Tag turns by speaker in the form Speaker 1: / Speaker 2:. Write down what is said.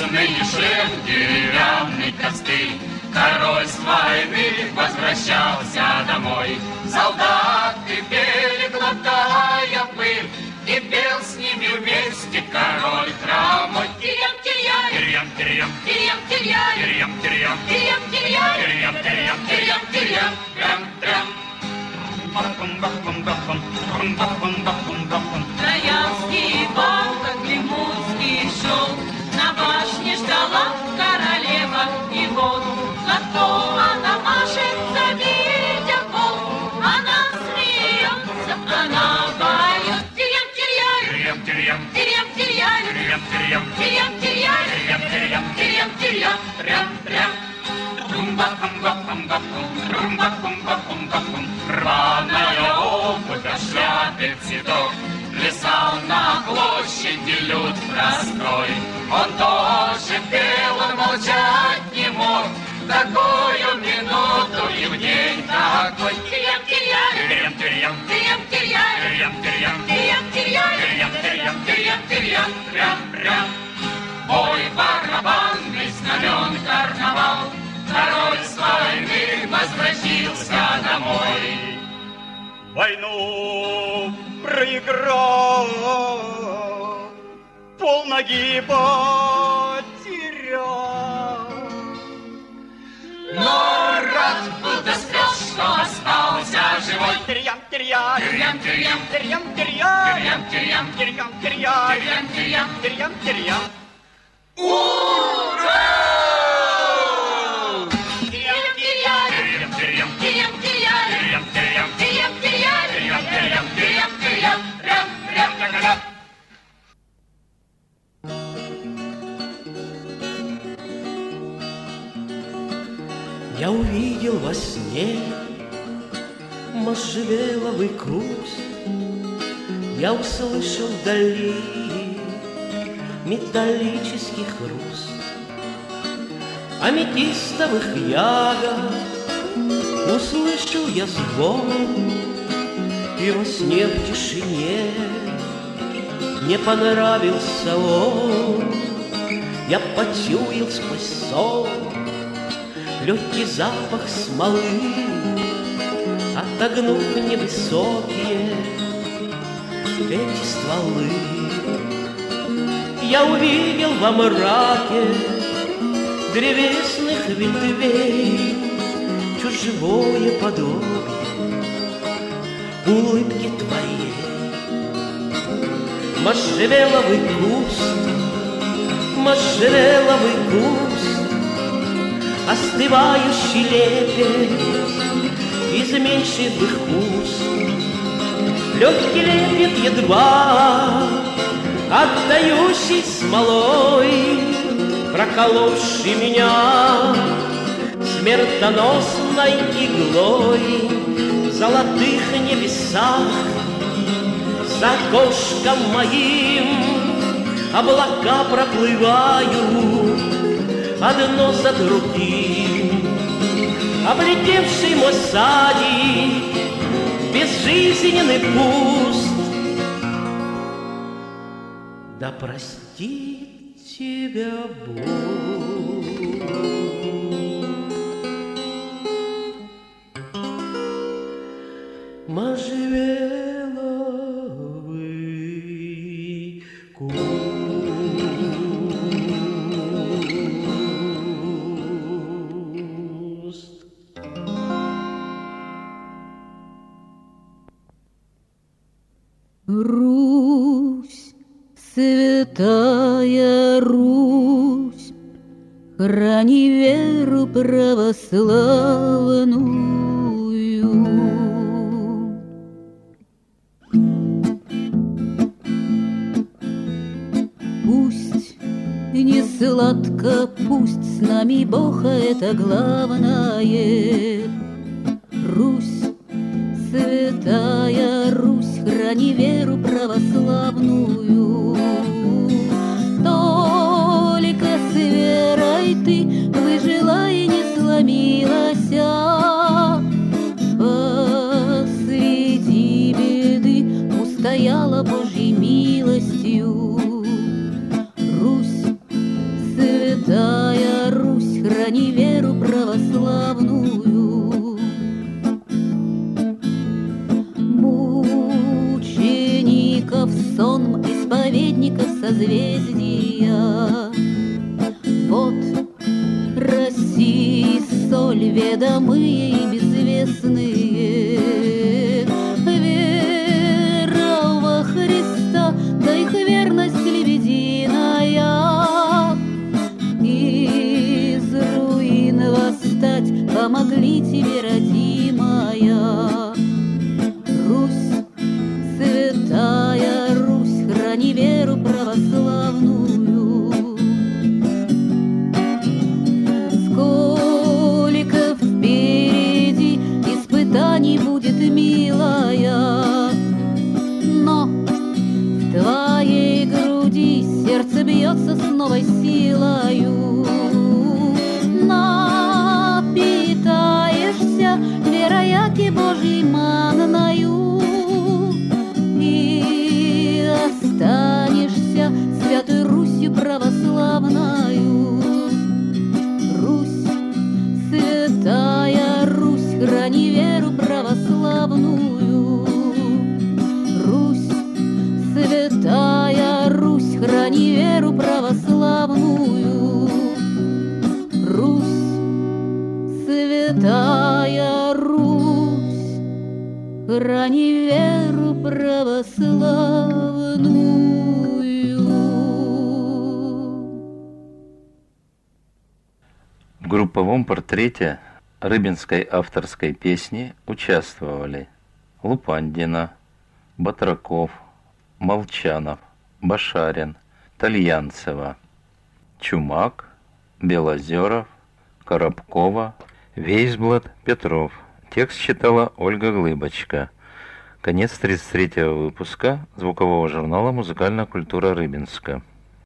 Speaker 1: нынешним деревянный костыль. Король с войны возвращался домой. Солдаты пели, глотая пыль, и пел с ними вместе король хромой. Тирьям-тирьям, тирьям-тирьям, тирьям-тирьям, тирьям-тирьям, тирьям-тирьям, тирьям-тирьям, тирьям-тирьям, трям-трям.
Speaker 2: Троянский бал, как Лимутский шел, на башне ждала королева его. Зато она машет, завидя пол, она смеется, она поет. Тирьям-тирьям,
Speaker 1: Тирьям-тирьям,
Speaker 2: тирьям-тирьям,
Speaker 1: тирьям-тирьям,
Speaker 2: тирьям-тирьям,
Speaker 1: тирьям-тирьям,
Speaker 2: тирьям-тирьям,
Speaker 1: трям-трям. Рваная обувь, шляпе цветок, плясал на площади люд простой. Он тоже пел, он молчать не мог, такую минуту и в день такой.
Speaker 2: тирьям-тирьям,
Speaker 1: Тирьям-тирьям,
Speaker 2: тирьям-тирьям,
Speaker 1: тирьям-тирьям,
Speaker 2: тирьям-тирьям,
Speaker 1: тирьям-тирьям, трям-трям. Бой барабанный, знамен карнавал, король с войны возвратился домой.
Speaker 3: Войну проиграл, полноги потерял.
Speaker 1: Но рад был до слез, что остался живой.
Speaker 3: Тирьям-тирьям,
Speaker 1: Тирьям-тирьям,
Speaker 3: тирьям-тирьям,
Speaker 1: тирьям-тирьям,
Speaker 3: тирьям-тирьям,
Speaker 1: тирьям-тирьям.
Speaker 3: тирьям-тирьям.
Speaker 1: Ура!
Speaker 2: тирьям-тирьям,
Speaker 1: Тирьям-тирьям,
Speaker 2: тирьям-тирьям,
Speaker 1: тирьям-тирьям,
Speaker 2: тирьям-тирьям,
Speaker 1: тирьям-тирьям, тирьям-тирьям, трям-трям-трям-трям.
Speaker 4: Я увидел во сне можжевеловый куст, я услышал вдали металлический хруст аметистовых ягод, услышал я звон, и во сне в тишине мне понравился он. Я почуял сквозь сон легкий запах смолы, отогнув невысокие эти стволы. Я увидел во мраке древесных ветвей чужое подобие улыбки твоей. Можжевеловый куст, можжевеловый куст, остывающий лепет изменчивых уст. Легкий лепет едва отдающий смолой, проколовший меня смертоносной иглой. В золотых небесах за окошком моим облака проплывают одно за другим. Облетевший мой садик безжизненный пуст, да простит тебя Бог. Можжевеловый куст.
Speaker 5: Русь, святая Русь, храни веру православную. Пусть не сладко, пусть с нами Бог, это главное. Русь, святая Русь, храни веру православную. Только с верой ты выжила и не сломилась, посреди беды устояла Божьей милостью. Русь, храни веру православную. Мучеников сон, исповедников созвездия. Вот России соль, ведомые и безвестные. Вера во Христа, да их верность лебединая. Из руин восстать помогли тебе, родимая. Русь, святая Русь, храни веру православную. Сколько впереди испытаний будет, милая, но в твоей груди сердце бьется с новой силою. Напитаешься вероятки Божьей манною и останешься святой Русью православною. Русь, святая Русь, храни веру православную. Русь, святая Русь, храни веру православную. Русь, святая Русь, храни веру православную.
Speaker 6: В групповом портрете рыбинской авторской песни участвовали Лупандина, Батраков, Молчанов, Башарин, Тальянцева, Чумак, Белозеров, Коробкова, Вейсблат, Петров. Текст читала Ольга Глыбочка. Конец 33-го выпуска звукового журнала «Музыкальная культура Рыбинска».